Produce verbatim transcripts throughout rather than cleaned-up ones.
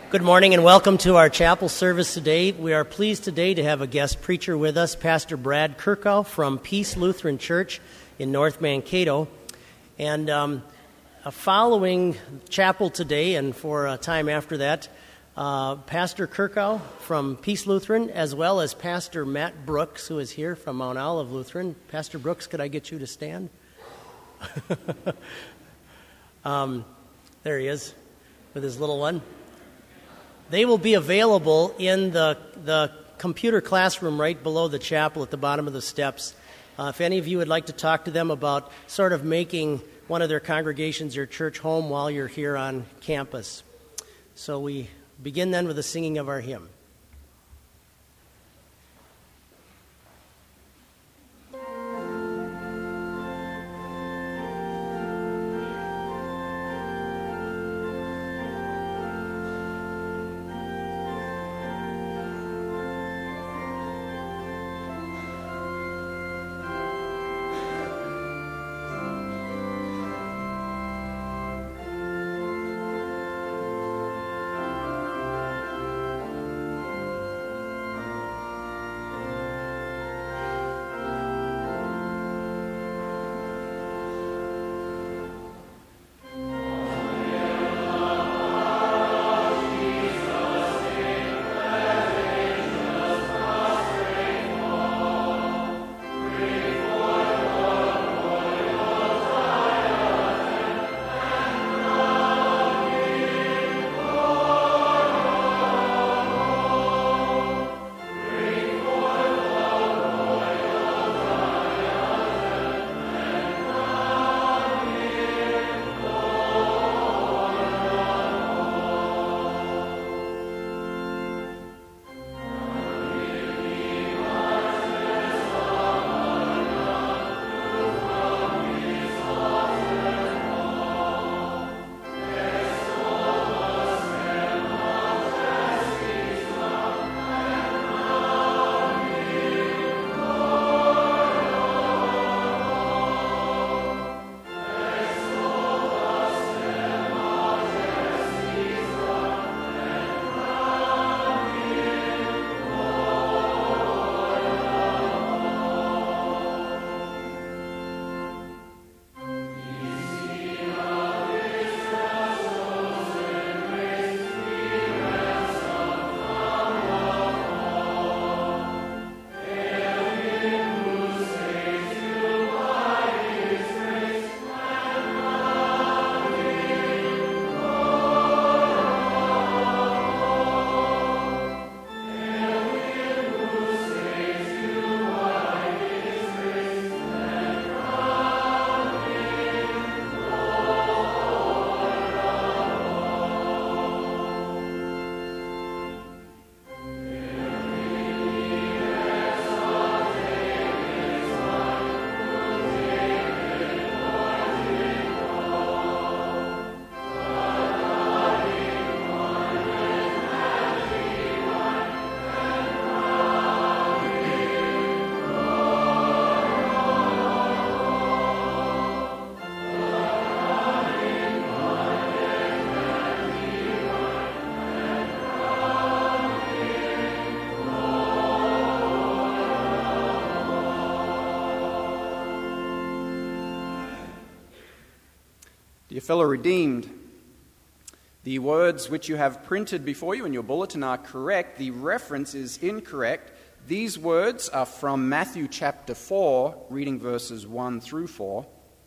Good morning and welcome to our chapel service today. We are pleased today to have a guest preacher with us, Pastor Brad Kirkhoff from Peace Lutheran Church in North Mankato. And um, following chapel today and for a time after that, uh, Pastor Kirkhoff from Peace Lutheran, as well as Pastor Matt Brooks, who is here from Mount Olive Lutheran. Pastor Brooks, could I get you to stand? um, there he is with his little one. They will be available in the the computer classroom right below the chapel at the bottom of the steps. Uh, if any of you would like to talk to them about sort of making one of their congregations your church home while you're here on campus. So we begin then with the singing of our hymn. Dear fellow redeemed, the words which you have printed before you in your bulletin are correct. The reference is incorrect. These words are from Matthew chapter four, reading verses one through four.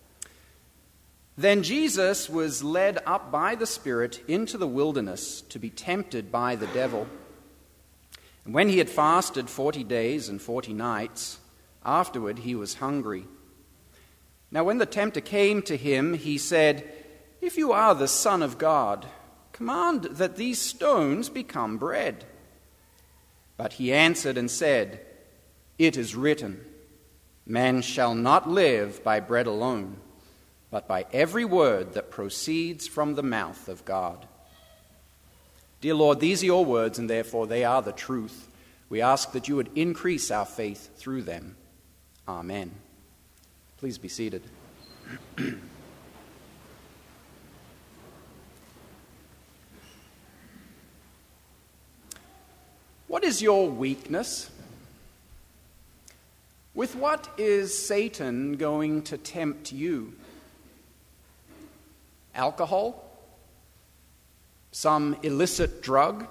Then Jesus was led up by the Spirit into the wilderness to be tempted by the devil. And when he had fasted forty days and forty nights, afterward he was hungry. Now when the tempter came to him, he said, "If you are the Son of God, command that these stones become bread." But he answered and said, "It is written, man shall not live by bread alone, but by every word that proceeds from the mouth of God." Dear Lord, these are your words, and therefore they are the truth. We ask that you would increase our faith through them. Amen. Please be seated. What is your weakness? With what is Satan going to tempt you? Alcohol? Some illicit drug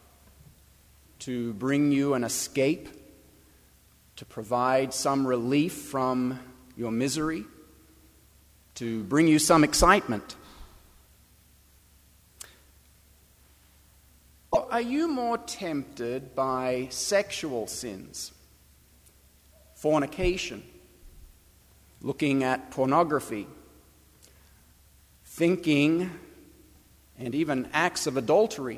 to bring you an escape, to provide some relief from your misery, to bring you some excitement? Or are you more tempted by sexual sins, fornication, looking at pornography, thinking, and even acts of adultery?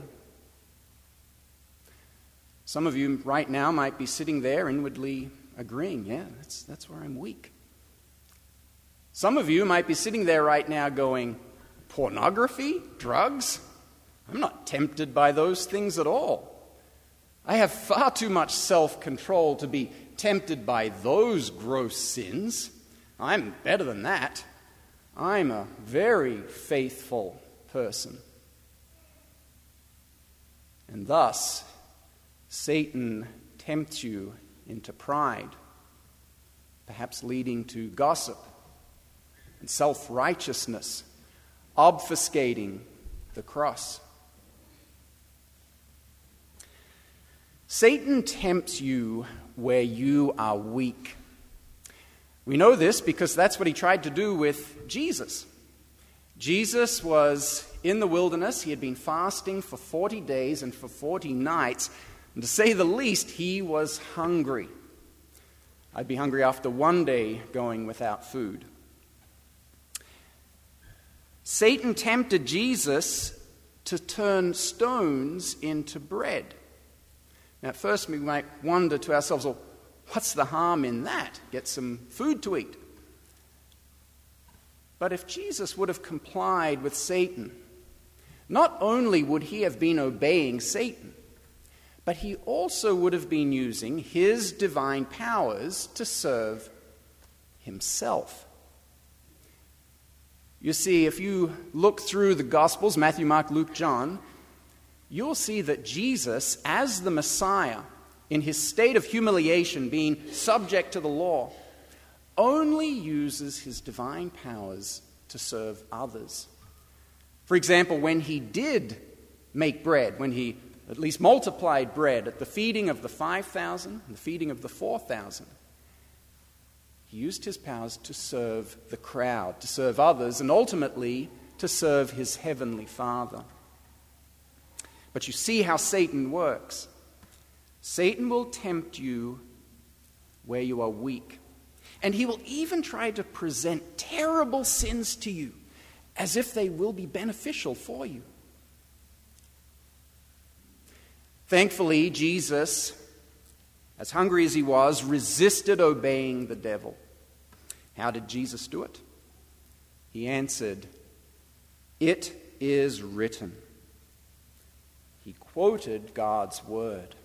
Some of you right now might be sitting there inwardly agreeing, yeah, that's, that's where I'm weak. Some of you might be sitting there right now going, pornography, drugs? I'm not tempted by those things at all. I have far too much self-control to be tempted by those gross sins. I'm better than that. I'm a very faithful person. And thus, Satan tempts you into pride, perhaps leading to gossip and self-righteousness, obfuscating the cross. Satan tempts you where you are weak. We know this because that's what he tried to do with Jesus. Jesus was in the wilderness. He had been fasting for forty days and for forty nights. And to say the least, he was hungry. I'd be hungry after one day going without food. Satan tempted Jesus to turn stones into bread. Now, at first we might wonder to ourselves, well, what's the harm in that? Get some food to eat. But if Jesus would have complied with Satan, not only would he have been obeying Satan, but he also would have been using his divine powers to serve himself. You see, if you look through the Gospels, Matthew, Mark, Luke, John, you'll see that Jesus, as the Messiah, in his state of humiliation, being subject to the law, only uses his divine powers to serve others. For example, when he did make bread, when he at least multiplied bread at the feeding of the five thousand and the feeding of the four thousand, he used his powers to serve the crowd, to serve others, and ultimately to serve his heavenly Father. But you see how Satan works. Satan will tempt you where you are weak. And he will even try to present terrible sins to you as if they will be beneficial for you. Thankfully, Jesus, as hungry as he was, resisted obeying the devil. How did Jesus do it? He answered, "It is written." He quoted God's word.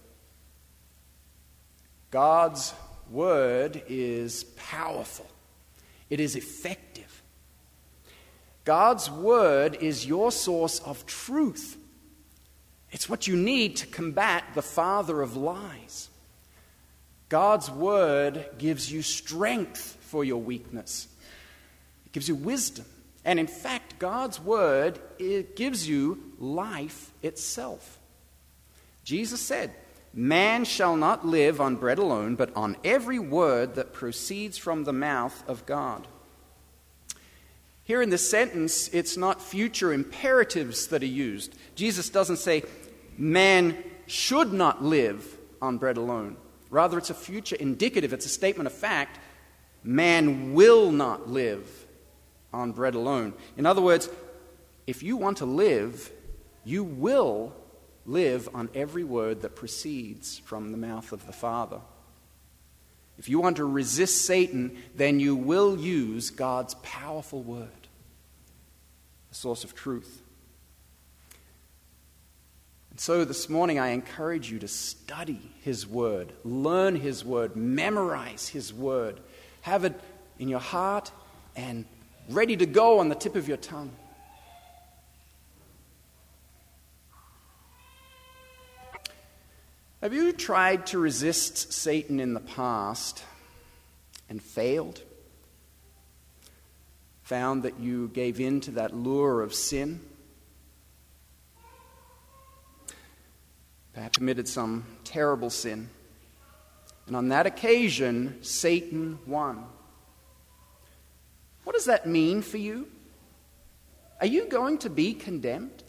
God's word is powerful. It is effective. God's word is your source of truth. It's what you need to combat the father of lies. God's word gives you strength for your weakness. It gives you wisdom. And in fact, God's word, it gives you life itself. Jesus said, "Man shall not live on bread alone, but on every word that proceeds from the mouth of God." Here in this sentence, it's not future imperatives that are used. Jesus doesn't say, man should not live on bread alone. Rather, it's a future indicative. It's a statement of fact. Man will not live on bread alone. In other words, if you want to live, you will live on every word that proceeds from the mouth of the Father. If you want to resist Satan, then you will use God's powerful word, the source of truth. And so this morning I encourage you to study his word, learn his word, memorize his word, have it in your heart and ready to go on the tip of your tongue. Have you tried to resist Satan in the past and failed? Found that you gave in to that lure of sin? Perhaps committed some terrible sin. And on that occasion, Satan won. What does that mean for you? Are you going to be condemned?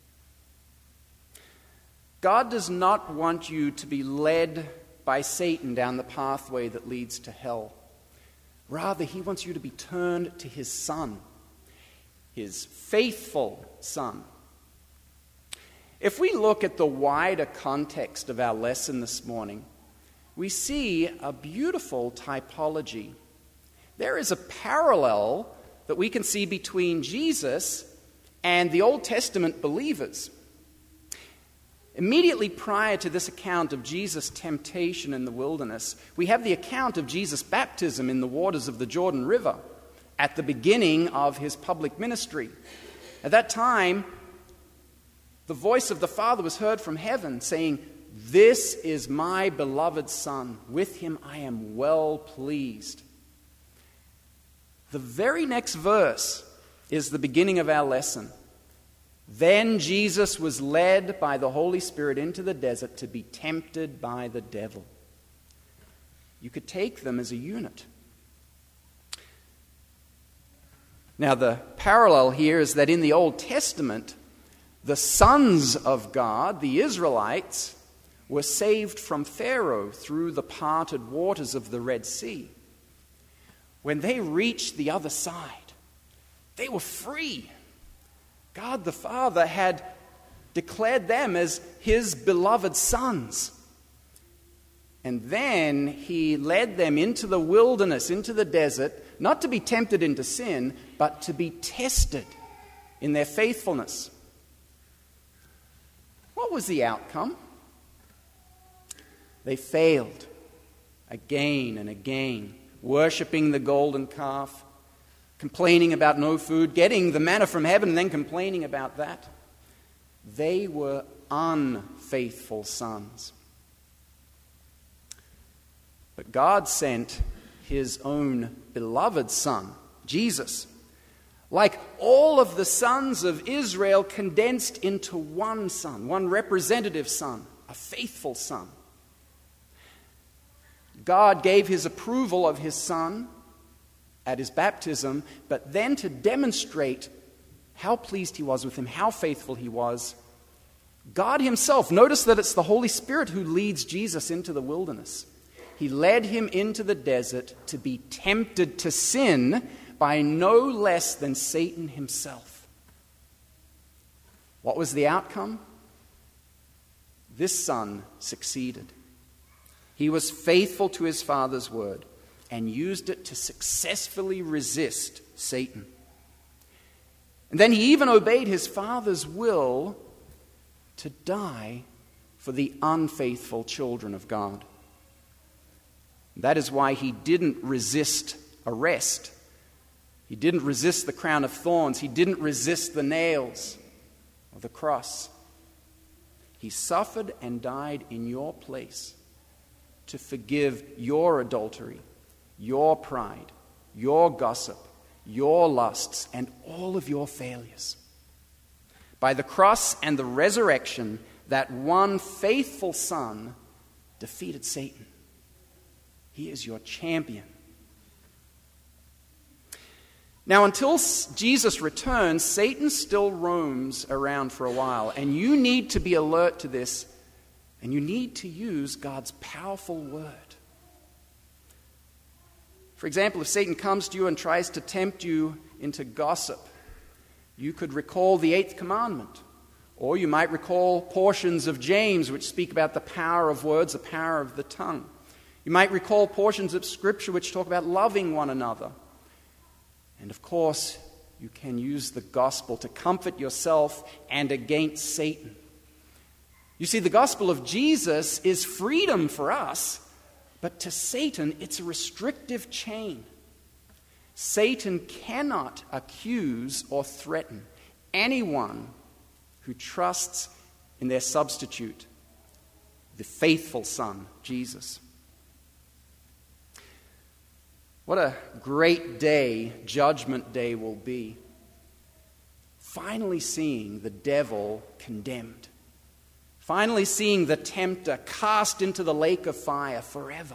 God does not want you to be led by Satan down the pathway that leads to hell. Rather, he wants you to be turned to his Son, his faithful Son. If we look at the wider context of our lesson this morning, we see a beautiful typology. There is a parallel that we can see between Jesus and the Old Testament believers. Immediately prior to this account of Jesus' temptation in the wilderness, we have the account of Jesus' baptism in the waters of the Jordan River at the beginning of his public ministry. At that time, the voice of the Father was heard from heaven saying, "This is my beloved Son. With him I am well pleased." The very next verse is the beginning of our lesson. Then Jesus was led by the Holy Spirit into the desert to be tempted by the devil. You could take them as a unit. Now, the parallel here is that in the Old Testament, the sons of God, the Israelites, were saved from Pharaoh through the parted waters of the Red Sea. When they reached the other side, they were free. God the Father had declared them as his beloved sons. And then he led them into the wilderness, into the desert, not to be tempted into sin, but to be tested in their faithfulness. What was the outcome? They failed again and again, worshipping the golden calf, complaining about no food, getting the manna from heaven and then complaining about that. They were unfaithful sons. But God sent his own beloved Son, Jesus, like all of the sons of Israel condensed into one Son, one representative Son, a faithful Son. God gave his approval of his Son at his baptism, but then to demonstrate how pleased he was with him, how faithful he was, God himself, notice that it's the Holy Spirit who leads Jesus into the wilderness. He led him into the desert to be tempted to sin by no less than Satan himself. What was the outcome? This Son succeeded. He was faithful to his Father's word and used it to successfully resist Satan. And then he even obeyed his Father's will to die for the unfaithful children of God. That is why he didn't resist arrest. He didn't resist the crown of thorns. He didn't resist the nails or the cross. He suffered and died in your place to forgive your adultery, your pride, your gossip, your lusts, and all of your failures. By the cross and the resurrection, that one faithful Son defeated Satan. He is your champion. Now, until Jesus returns, Satan still roams around for a while, and you need to be alert to this, and you need to use God's powerful word. For example, if Satan comes to you and tries to tempt you into gossip, you could recall the eighth commandment, or you might recall portions of James which speak about the power of words, the power of the tongue. You might recall portions of Scripture which talk about loving one another. And of course, you can use the gospel to comfort yourself and against Satan. You see, the gospel of Jesus is freedom for us, but to Satan, it's a restrictive chain. Satan cannot accuse or threaten anyone who trusts in their substitute. the faithful Son, Jesus. What a great day Judgment Day will be. Finally seeing the devil condemned. Finally seeing the tempter cast into the lake of fire forever.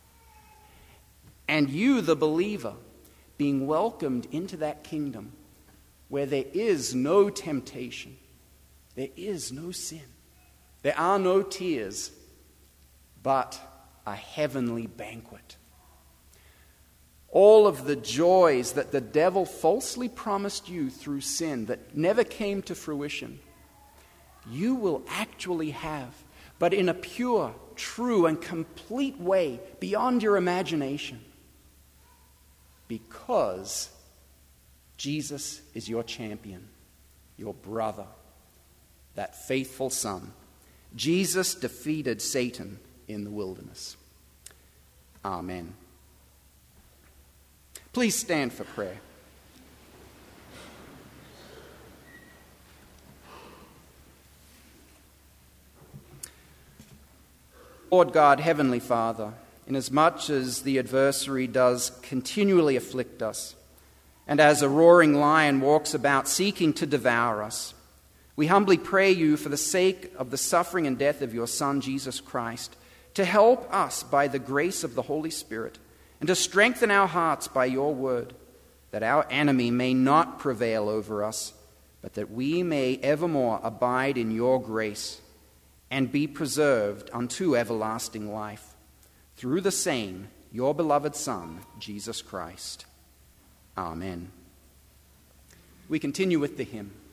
And you, the believer, being welcomed into that kingdom where there is no temptation, there is no sin, there are no tears, but a heavenly banquet. All of the joys that the devil falsely promised you through sin that never came to fruition, you will actually have, but in a pure, true, and complete way beyond your imagination, because Jesus is your champion, your brother, that faithful Son. Jesus defeated Satan in the wilderness. Amen. Please stand for prayer. Lord God, Heavenly Father, inasmuch as the adversary does continually afflict us, and as a roaring lion walks about seeking to devour us, we humbly pray you for the sake of the suffering and death of your Son, Jesus Christ, to help us by the grace of the Holy Spirit, and to strengthen our hearts by your word, that our enemy may not prevail over us, but that we may evermore abide in your grace and be preserved unto everlasting life, through the same, your beloved Son, Jesus Christ. Amen. We continue with the hymn.